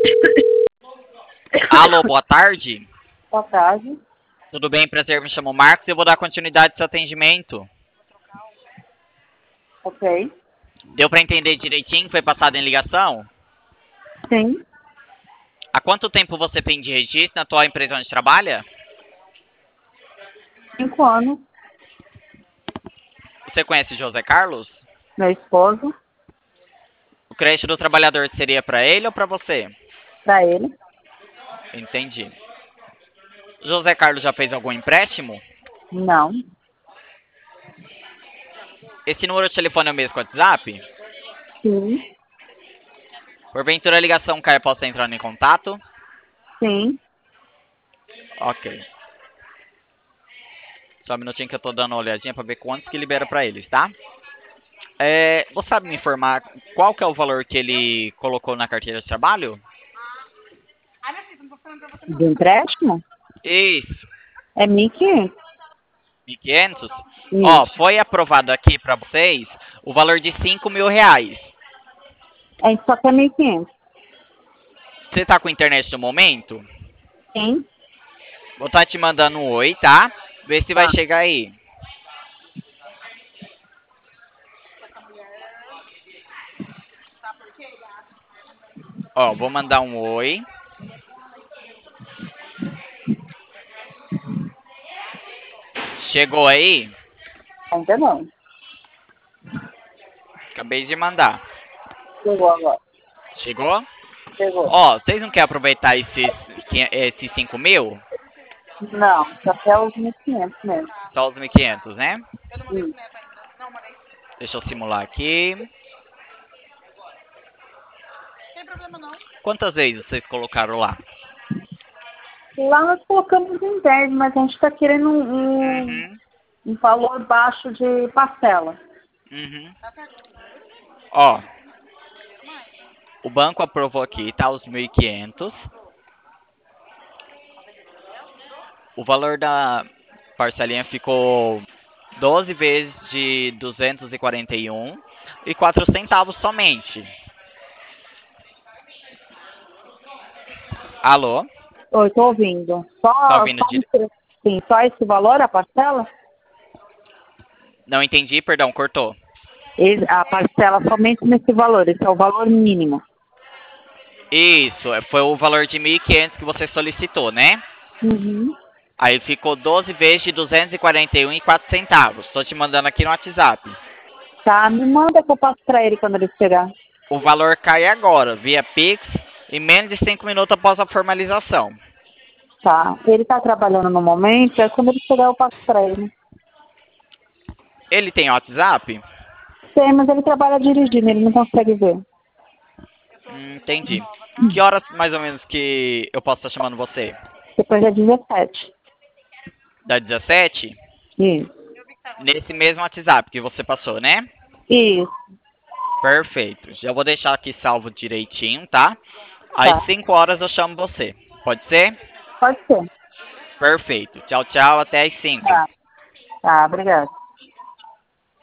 Alô, boa tarde. Boa tarde. Tudo bem? Prazer, me chamo Marcos e eu vou dar continuidade ao seu atendimento. Ok. Deu para entender direitinho? Foi passado em ligação? Sim. Há quanto tempo você tem de registro na tua empresa onde trabalha? 5 anos. Você conhece José Carlos? Meu esposo. O crédito do trabalhador seria para ele ou para você? Pra ele. Entendi. José Carlos já fez algum empréstimo? Não. Esse número de telefone é o mesmo que o WhatsApp? Sim. Porventura a ligação cai, posso estar entrando em contato? Sim. Ok. Só um minutinho que eu tô dando uma olhadinha para ver quantos que libera para eles, tá? Você sabe me informar qual que é o valor que ele colocou na carteira de trabalho? De empréstimo? Isso, É 1.500. 1.500. Ó, Isso. foi aprovado aqui para vocês o valor de R$ 5.000. A gente só quer 1.500. Você tá com internet no momento? Sim. Vou estar te mandando um oi, tá? Vê se vai Tá. chegar aí. Ó, vou mandar um oi. Chegou aí? Ainda não. Acabei de mandar. Chegou agora. Chegou? Chegou. Ó, vocês não querem aproveitar esses 5 mil? Não. Só quer os 1.500 mesmo. Só os 1.500, né? Isso. Deixa eu simular aqui. Quantas vezes vocês colocaram lá? Lá nós colocamos em 10, mas a gente está querendo Uhum, um valor baixo de parcela. uhum. Ó, o banco aprovou aqui, tá? Os 1.500. O valor da parcelinha ficou 12 vezes de 241 e 4 centavos somente. Alô? Oi, tô ouvindo. Tá ouvindo? Sim, só esse valor, a parcela? Não entendi, perdão, cortou. A parcela somente nesse valor, esse é o valor mínimo. Isso, foi o valor de 1.500 que você solicitou, né? Uhum. Aí ficou 12 vezes de 241 e 4 centavos. Tô te mandando aqui no WhatsApp. Tá, me manda que eu passo pra ele quando ele chegar. O valor cai agora, via Pix, em menos de 5 minutos após a formalização. Tá. Ele tá trabalhando no momento, aí quando ele chegar eu passo pra ele. Ele tem WhatsApp? Tem, mas ele trabalha dirigindo, ele não consegue ver. Entendi. Que horas mais ou menos que eu posso estar chamando você? Depois é 17. Da 17? Isso. Nesse mesmo WhatsApp que você passou, né? Isso, Perfeito. Já vou deixar aqui salvo direitinho, tá? Às tá. 5 horas eu chamo você. Pode ser? Pode ser. Perfeito. Tchau, tchau. Até às 5. Tá, tá, obrigada.